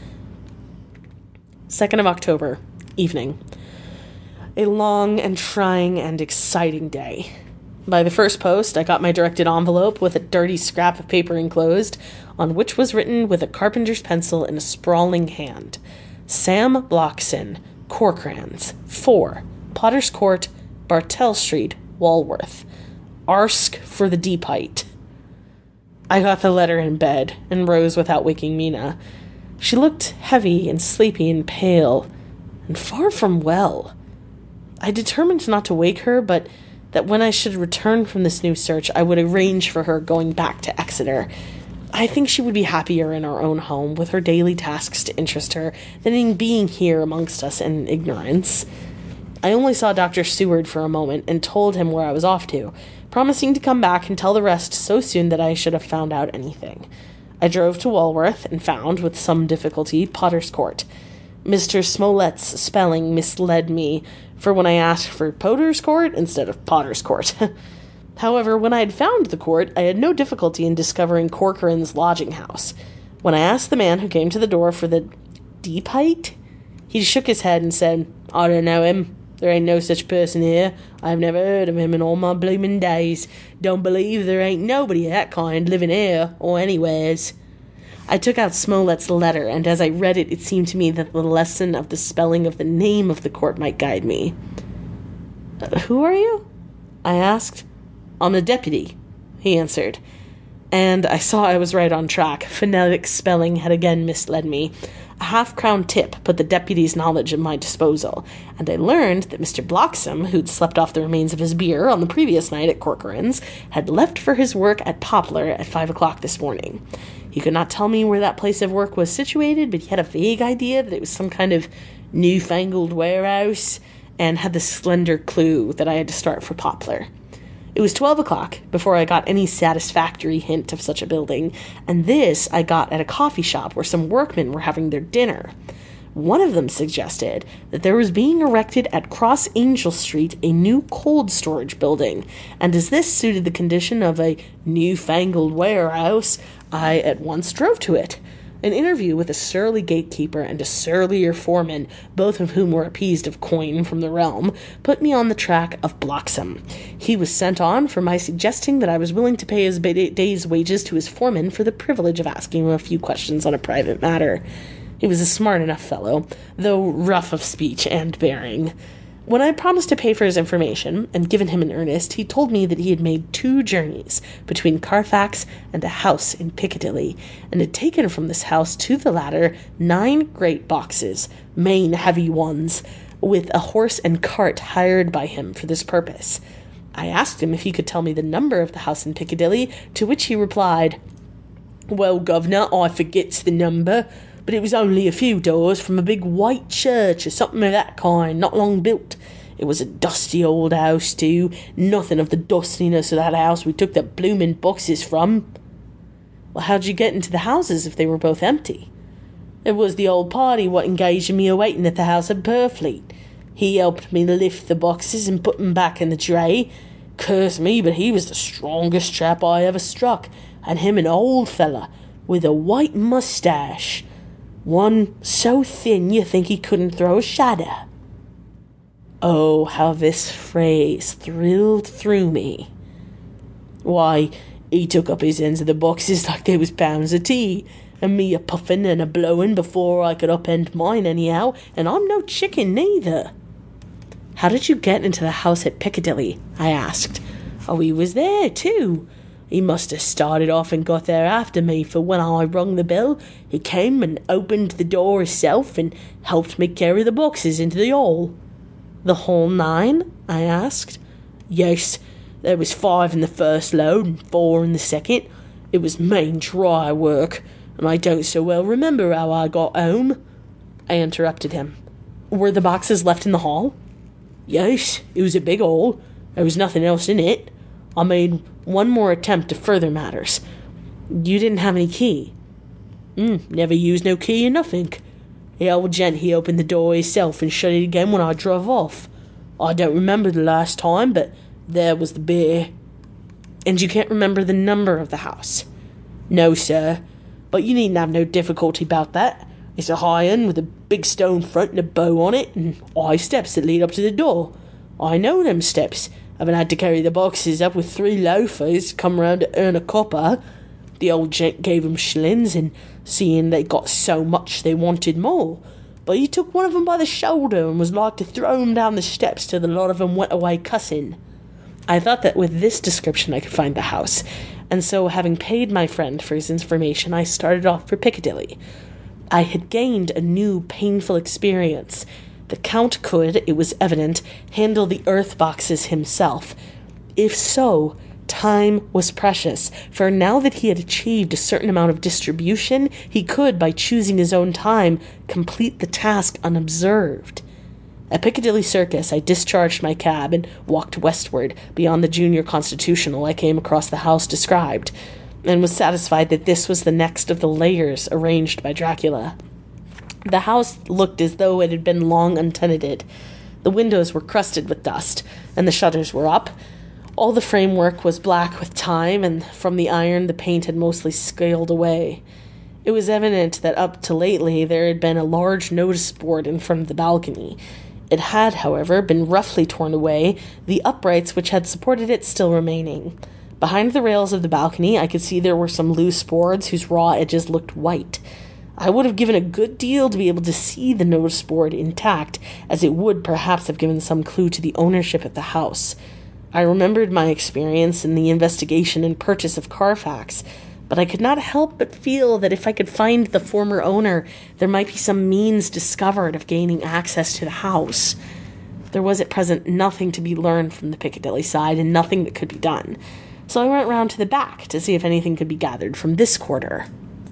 second of October, evening. A long and trying and exciting day. By the first post, I got my directed envelope with a dirty scrap of paper enclosed, on which was written with a carpenter's pencil in a sprawling hand, Sam Blockson, Corcoran's, four, Potter's Court, Bartell Street, Walworth. Arsk for the Deepite. I got the letter in bed, and rose without waking Mina. She looked heavy and sleepy and pale, and far from well. I determined not to wake her, but that when I should return from this new search, I would arrange for her going back to Exeter. I think she would be happier in her own home, with her daily tasks to interest her, than in being here amongst us in ignorance. I only saw Doctor Seward for a moment, and told him where I was off to, promising to come back and tell the rest so soon that I should have found out anything. I drove to Walworth, and found, with some difficulty, Potter's Court. Mister Smollett's spelling misled me, for when I asked for Potter's Court instead of Potter's Court. However, when I had found the court, I had no difficulty in discovering Corcoran's lodging house. When I asked the man who came to the door for the Deepite, he shook his head and said, "I don't know him. There ain't no such person here. I've never heard of him in all my bloomin' days. Don't believe there ain't nobody of that kind living here or anywheres." I took out Smollett's letter, and as I read it, it seemed to me that the lesson of the spelling of the name of the court might guide me. Uh, who are you? I asked. "I'm the deputy," he answered. And I saw I was right on track. Phonetic spelling had again misled me. A half-crown tip put the deputy's knowledge at my disposal, and I learned that Mister Bloxham, who'd slept off the remains of his beer on the previous night at Corcoran's, had left for his work at Poplar at five o'clock this morning. He could not tell me where that place of work was situated, but he had a vague idea that it was some kind of newfangled warehouse, and had the slender clue that I had to start for Poplar. It was twelve o'clock before I got any satisfactory hint of such a building, and this I got at a coffee shop where some workmen were having their dinner. One of them suggested that there was being erected at Cross Angel Street a new cold storage building, and as this suited the condition of a newfangled warehouse, I at once drove to it. An interview with a surly gatekeeper and a surlier foreman, both of whom were appeased of coin from the realm, put me on the track of Bloxham. He was sent on for my suggesting that I was willing to pay his day's wages to his foreman for the privilege of asking him a few questions on a private matter. He was a smart enough fellow, though rough of speech and bearing. When I had promised to pay for his information, and given him an earnest, he told me that he had made two journeys between Carfax and a house in Piccadilly, and had taken from this house to the latter nine great boxes, main heavy ones, with a horse and cart hired by him for this purpose. I asked him if he could tell me the number of the house in Piccadilly, to which he replied, "Well, governor, I forgets the number, but it was only a few doors from a big white church or something of that kind, not long built. It was a dusty old house, too. Nothing of the dustiness of that house we took the bloomin' boxes from." "Well, how'd you get into the houses if they were both empty?" "It was the old party what engaged me a waiting at the house at Purfleet. He helped me lift the boxes and put 'em back in the dray. Curse me, but he was the strongest chap I ever struck, and him an old fella with a white moustache. One so thin you think he couldn't throw a shadow." Oh, how this phrase thrilled through me. "Why, he took up his ends of the boxes like they was pounds of tea, and me a-puffin' and a-blowin' before I could upend mine anyhow, and I'm no chicken neither." "How did you get into the house at Piccadilly?" I asked. "Oh, he was there, too. He must have started off and got there after me, for when I rung the bell, he came and opened the door himself and helped me carry the boxes into the hall." "The whole nine?" I asked. "Yes, there was five in the first load and four in the second. It was main dry work, and I don't so well remember how I got home." I interrupted him. "Were the boxes left in the hall?" "Yes, it was a big hall. There was nothing else in it. I made one more attempt to further matters." "You didn't have any key?" Mm, never used no key or nothing. The old gent, he opened the door himself and shut it again when I drove off. I don't remember the last time, but there was the beer." "And you can't remember the number of the house?" "No, sir, but you needn't have no difficulty about that. It's a high un with a big stone front and a bow on it, and high steps that lead up to the door. I know them steps. Haven't had to carry the boxes up with three loafers come round to earn a copper. The old gent gave 'em shillings, and seeing they got so much they wanted more. But he took one of 'em by the shoulder and was like to throw him down the steps till the lot of 'em went away cussing." I thought that with this description I could find the house, and so having paid my friend for his information, I started off for Piccadilly. I had gained a new painful experience. The Count could, it was evident, handle the earth boxes himself. If so, time was precious, for now that he had achieved a certain amount of distribution, he could, by choosing his own time, complete the task unobserved. At Piccadilly Circus, I discharged my cab and walked westward. Beyond the Junior Constitutional, I came across the house described, and was satisfied that this was the next of the layers arranged by Dracula. The house looked as though it had been long untenanted. The windows were crusted with dust, and the shutters were up. All the framework was black with time, and from the iron the paint had mostly scaled away. It was evident that up to lately there had been a large notice board in front of the balcony. It had, however, been roughly torn away, the uprights which had supported it still remaining. Behind the rails of the balcony I could see there were some loose boards whose raw edges looked white. I would have given a good deal to be able to see the notice board intact, as it would perhaps have given some clue to the ownership of the house. I remembered my experience in the investigation and purchase of Carfax, but I could not help but feel that if I could find the former owner, there might be some means discovered of gaining access to the house. There was at present nothing to be learned from the Piccadilly side, and nothing that could be done, so I went round to the back to see if anything could be gathered from this quarter.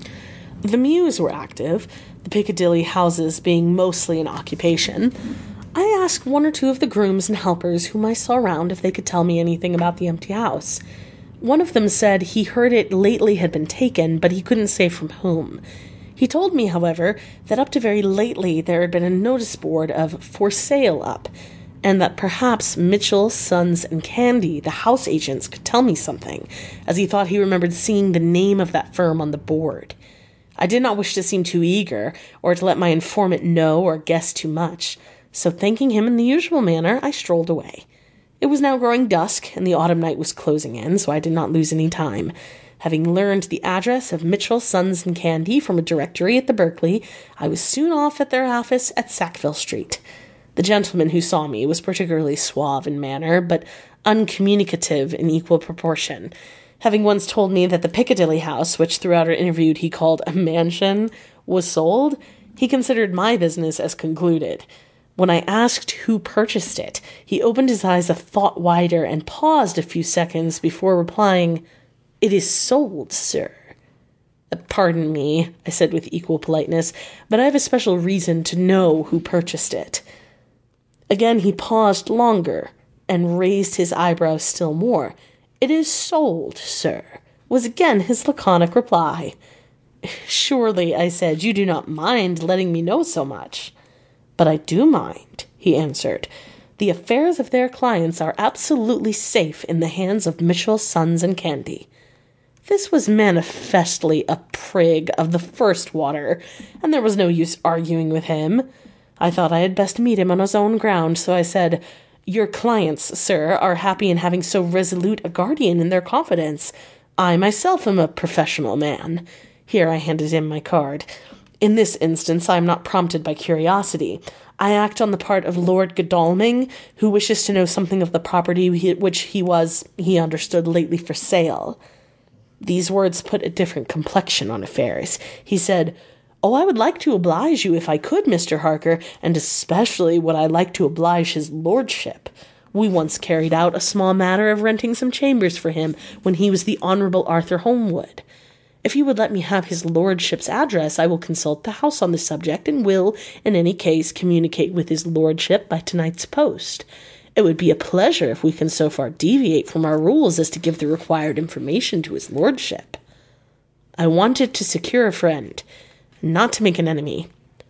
The mews were active, the Piccadilly houses being mostly in occupation. I asked one or two of the grooms and helpers whom I saw round if they could tell me anything about the empty house. One of them said he heard it lately had been taken, but he couldn't say from whom. He told me, however, that up to very lately there had been a notice board of "for sale" up, and that perhaps Mitchell, Sons, and Candy, the house agents, could tell me something, as he thought he remembered seeing the name of that firm on the board. I did not wish to seem too eager, or to let my informant know or guess too much, so thanking him in the usual manner, I strolled away. It was now growing dusk, and the autumn night was closing in, so I did not lose any time. Having learned the address of Mitchell, Sons, and Candy from a directory at the Berkeley, I was soon off at their office at Sackville Street. The gentleman who saw me was particularly suave in manner, but uncommunicative in equal proportion. Having once told me that the Piccadilly house, which throughout our interview he called a mansion, was sold, he considered my business as concluded. When I asked who purchased it, he opened his eyes a thought wider and paused a few seconds before replying, "It is sold, sir." "Pardon me," I said with equal politeness, "but I have a special reason to know who purchased it." Again he paused longer, and raised his eyebrows still more. "It is sold, sir," was again his laconic reply. "Surely," I said, "you do not mind letting me know so much." "But I do mind," he answered. "The affairs of their clients are absolutely safe in the hands of Mitchell, Sons, and Candy." This was manifestly a prig of the first water, and there was no use arguing with him. I thought I had best meet him on his own ground, so I said, "Your clients, sir, are happy in having so resolute a guardian in their confidence. I myself am a professional man." Here I handed him my card. In this instance I am not prompted by curiosity. I act on the part of Lord Godalming, who wishes to know something of the property which he was, he understood, lately for sale. These words put a different complexion on affairs. He said, "Oh, I would like to oblige you if I could, Mister Harker, and especially would I like to oblige his lordship. We once carried out a small matter of renting some chambers for him when he was the Honourable Arthur Holmwood. If you would let me have his lordship's address, I will consult the house on the subject, and will, in any case, communicate with his lordship by tonight's post. It would be a pleasure if we can so far deviate from our rules as to give the required information to his lordship." I wanted to secure a friend, not to make an enemy.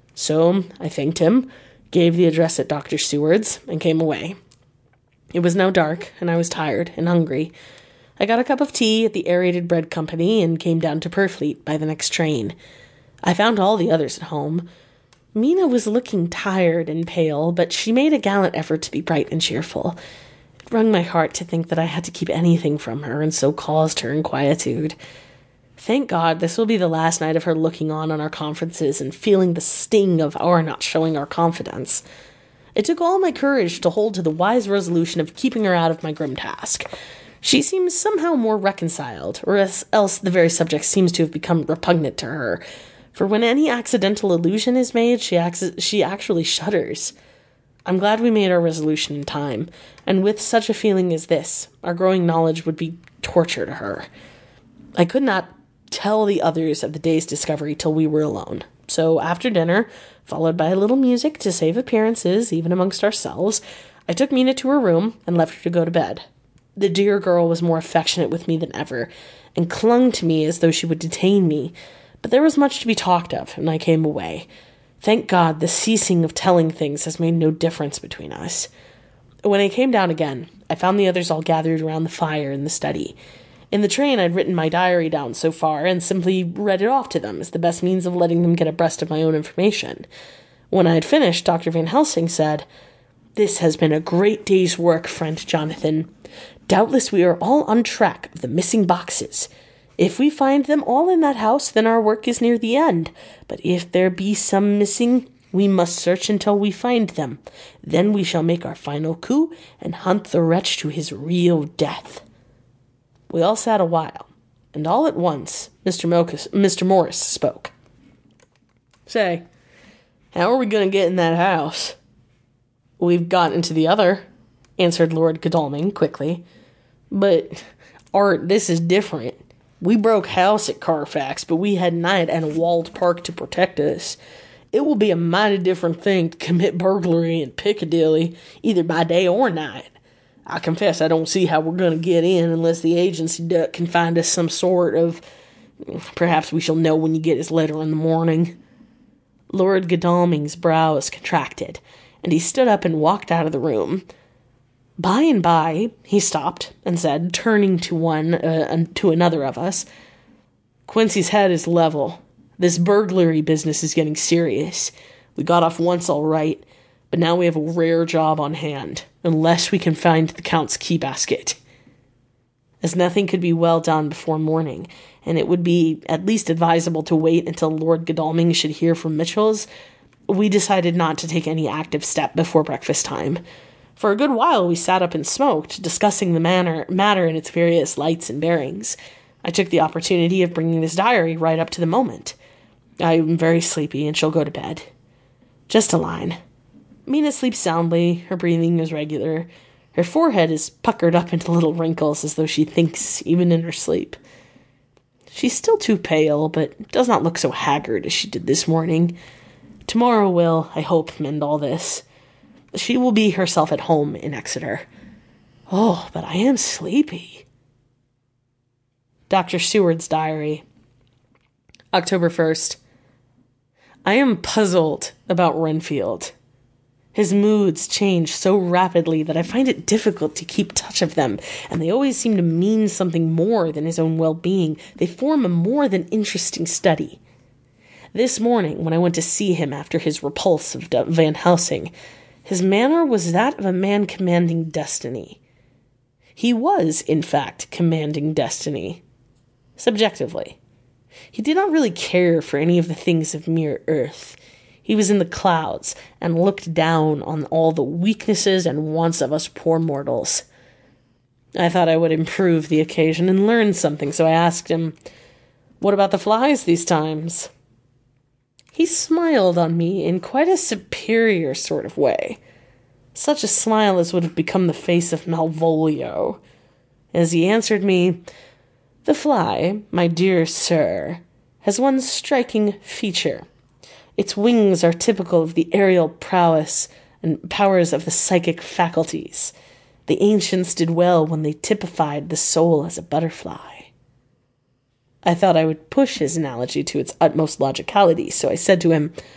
So I thanked him, gave the address at Doctor Seward's, and came away. It was now dark, and I was tired and hungry. I got a cup of tea at the Aerated Bread Company and came down to Purfleet by the next train. I found all the others at home. Mina was looking tired and pale, but she made a gallant effort to be bright and cheerful. It wrung my heart to think that I had to keep anything from her, and so caused her inquietude. Thank God this will be the last night of her looking on on our conferences and feeling the sting of our not showing our confidence. It took all my courage to hold to the wise resolution of keeping her out of my grim task. She seems somehow more reconciled, or else the very subject seems to have become repugnant to her, for when any accidental allusion is made, she, acc- she actually shudders. I'm glad we made our resolution in time, and with such a feeling as this, our growing knowledge would be torture to her. I could not tell the others of the day's discovery till we were alone. So after dinner, followed by a little music to save appearances, even amongst ourselves, I took Mina to her room and left her to go to bed. The dear girl was more affectionate with me than ever, and clung to me as though she would detain me. But there was much to be talked of, and I came away. Thank God the ceasing of telling things has made no difference between us. When I came down again, I found the others all gathered around the fire in the study. In the train, I'd written my diary down so far and simply read it off to them as the best means of letting them get abreast of my own information. When I had finished, Doctor Van Helsing said, "This has been a great day's work, friend Jonathan. Doubtless we are all on track of the missing boxes. If we find them all in that house, then our work is near the end. But if there be some missing, we must search until we find them. Then we shall make our final coup and hunt the wretch to his real death." We all sat a while, and all at once Mister Mocus, Mister Morris spoke. "Say, how are we going to get in that house?" "We've got into the other," answered Lord Godalming quickly. "But, Art, this is different. We broke house at Carfax, but we had night and a walled park to protect us. It will be a mighty different thing to commit burglary in Piccadilly, either by day or night. I confess I don't see how we're going to get in unless the agency duck can find us some sort of... Perhaps we shall know when you get his letter in the morning." Lord Godalming's brows contracted, and he stood up and walked out of the room. By and by, he stopped and said, turning to one, uh, to another of us, "Quincy's head is level. This burglary business is getting serious. We got off once all right, but now we have a rare job on hand, unless we can find the Count's key basket." As nothing could be well done before morning, and it would be at least advisable to wait until Lord Godalming should hear from Mitchell's, we decided not to take any active step before breakfast time. For a good while we sat up and smoked, discussing the manner, matter in its various lights and bearings. I took the opportunity of bringing this diary right up to the moment. I am very sleepy and shall go to bed. Just a line. Mina sleeps soundly, her breathing is regular. Her forehead is puckered up into little wrinkles as though she thinks even in her sleep. She's still too pale, but does not look so haggard as she did this morning. Tomorrow will, I hope, mend all this. She will be herself at home in Exeter. Oh, but I am sleepy. Doctor Seward's diary. October first. I am puzzled about Renfield. His moods change so rapidly that I find it difficult to keep touch of them, and they always seem to mean something more than his own well-being. They form a more than interesting study. This morning, when I went to see him after his repulse of Van Helsing, his manner was that of a man commanding destiny. He was, in fact, commanding destiny. Subjectively. He did not really care for any of the things of mere earth. He was in the clouds, and looked down on all the weaknesses and wants of us poor mortals. I thought I would improve the occasion and learn something, so I asked him, "What about the flies these times?" He smiled on me in quite a superior sort of way. Such a smile as would have become the face of Malvolio. As he answered me, "The fly, my dear sir, has one striking feature. Its wings are typical of the aerial prowess and powers of the psychic faculties. The ancients did well when they typified the soul as a butterfly." I thought I would push his analogy to its utmost logicality, so I said to him,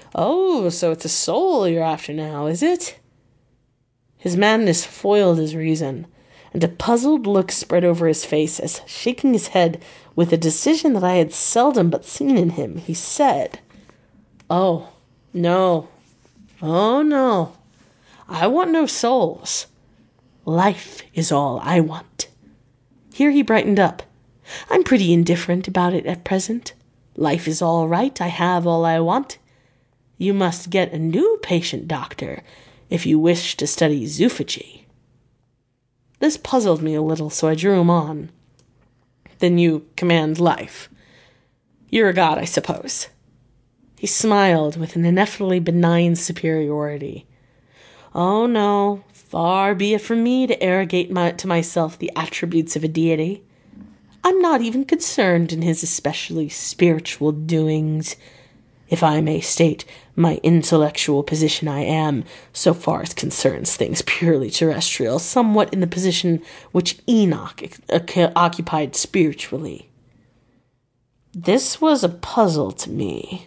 Oh, so it's a soul you're after now, is it? His madness foiled his reason, and a puzzled look spread over his face as, shaking his head with a decision that I had seldom but seen in him, he said, "Oh, no. Oh, no. I want no souls. Life is all I want." Here he brightened up. "I'm pretty indifferent about it at present. Life is all right. I have all I want. You must get a new patient, doctor, if you wish to study zoophagy." This puzzled me a little, so I drew him on. "Then you command life. You're a god, I suppose." He smiled with an ineffably benign superiority. "Oh, no. Far be it from me to arrogate my, to myself the attributes of a deity. I'm not even concerned in his especially spiritual doings. If I may state my intellectual position, I am, so far as concerns things purely terrestrial, somewhat in the position which Enoch occupied spiritually." This was a puzzle to me.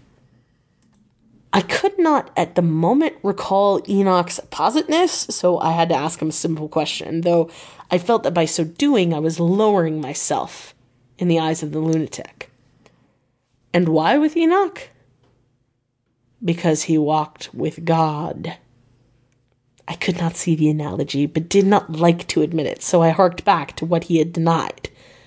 I could not at the moment recall Enoch's appositeness, so I had to ask him a simple question, though I felt that by so doing I was lowering myself in the eyes of the lunatic. "And why with Enoch?" "Because he walked with God." I could not see the analogy, but did not like to admit it, so I harked back to what he had denied.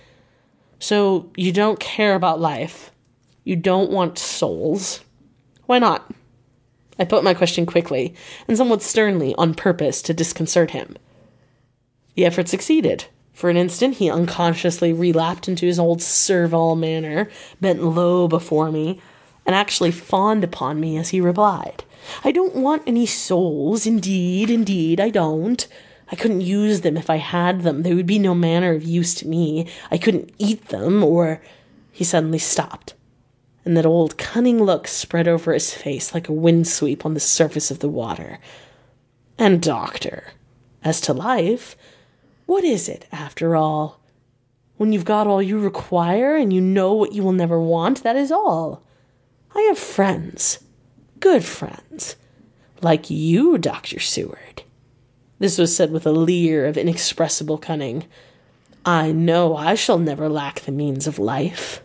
"So you don't care about life? You don't want souls? Why not?" I put my question quickly, and somewhat sternly, on purpose to disconcert him. The effort succeeded. For an instant, he unconsciously relapsed into his old servile manner, bent low before me, and actually fawned upon me as he replied, "I don't want any souls, indeed, indeed, I don't. I couldn't use them if I had them. They would be no manner of use to me. I couldn't eat them, or—" He suddenly stopped, and that old cunning look spread over his face like a windsweep on the surface of the water. "And, doctor, as to life, what is it, after all? When you've got all you require, and you know what you will never want, that is all. I have friends, good friends, like you, Doctor Seward." This was said with a leer of inexpressible cunning. "I know I shall never lack the means of life."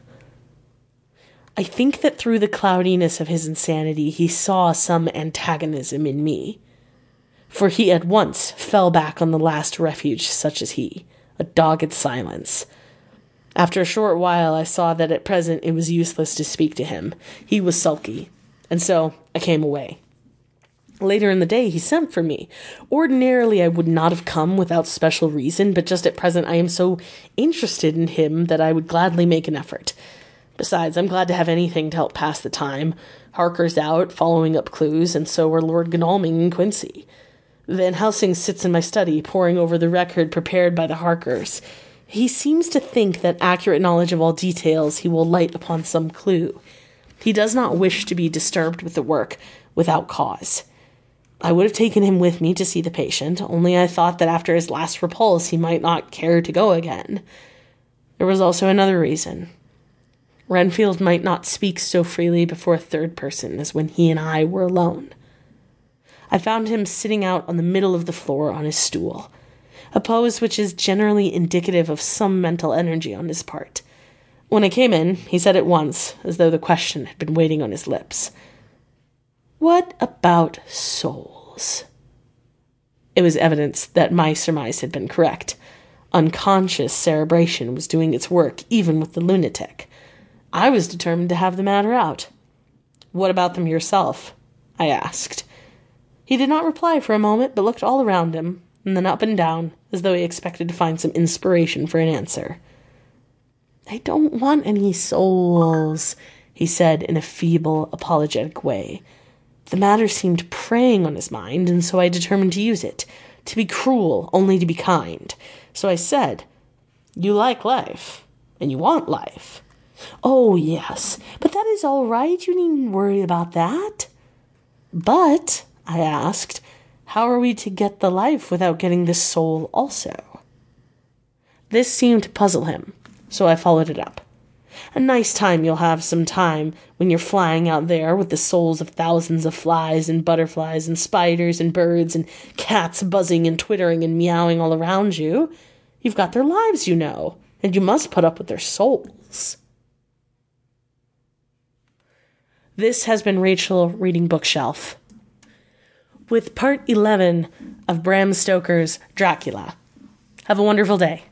I think that through the cloudiness of his insanity he saw some antagonism in me, for he at once fell back on the last refuge such as he, a dogged silence. After a short while I saw that at present it was useless to speak to him. He was sulky, and so I came away. Later in the day he sent for me. Ordinarily I would not have come without special reason, but just at present I am so interested in him that I would gladly make an effort. Besides, I'm glad to have anything to help pass the time. Harker's out, following up clues, and so are Lord Godalming and Quincy. Van Helsing sits in my study, poring over the record prepared by the Harkers. He seems to think that accurate knowledge of all details he will light upon some clue. He does not wish to be disturbed with the work without cause. I would have taken him with me to see the patient, only I thought that after his last repulse he might not care to go again. There was also another reason. Renfield might not speak so freely before a third person as when he and I were alone. I found him sitting out on the middle of the floor on his stool, a pose which is generally indicative of some mental energy on his part. When I came in, he said at once, as though the question had been waiting on his lips, "What about souls?" It was evidence that my surmise had been correct. Unconscious cerebration was doing its work even with the lunatic. I was determined to have the matter out. "What about them yourself?" I asked. He did not reply for a moment, but looked all around him, and then up and down, as though he expected to find some inspiration for an answer. "I don't want any souls," he said in a feeble, apologetic way. The matter seemed preying on his mind, and so I determined to use it, to be cruel, only to be kind. So I said, "You like life, and you want life." "Oh, yes, but that is all right. You needn't worry about that." "But," I asked, "how are we to get the life without getting the soul also?" This seemed to puzzle him, so I followed it up. A nice time you'll have some time when you're flying out there with the souls of thousands of flies and butterflies and spiders and birds and cats buzzing and twittering and meowing all around you. You've got their lives, you know, and you must put up with their souls. This has been Rachel reading Bookshelf with part eleven of Bram Stoker's Dracula. Have a wonderful day.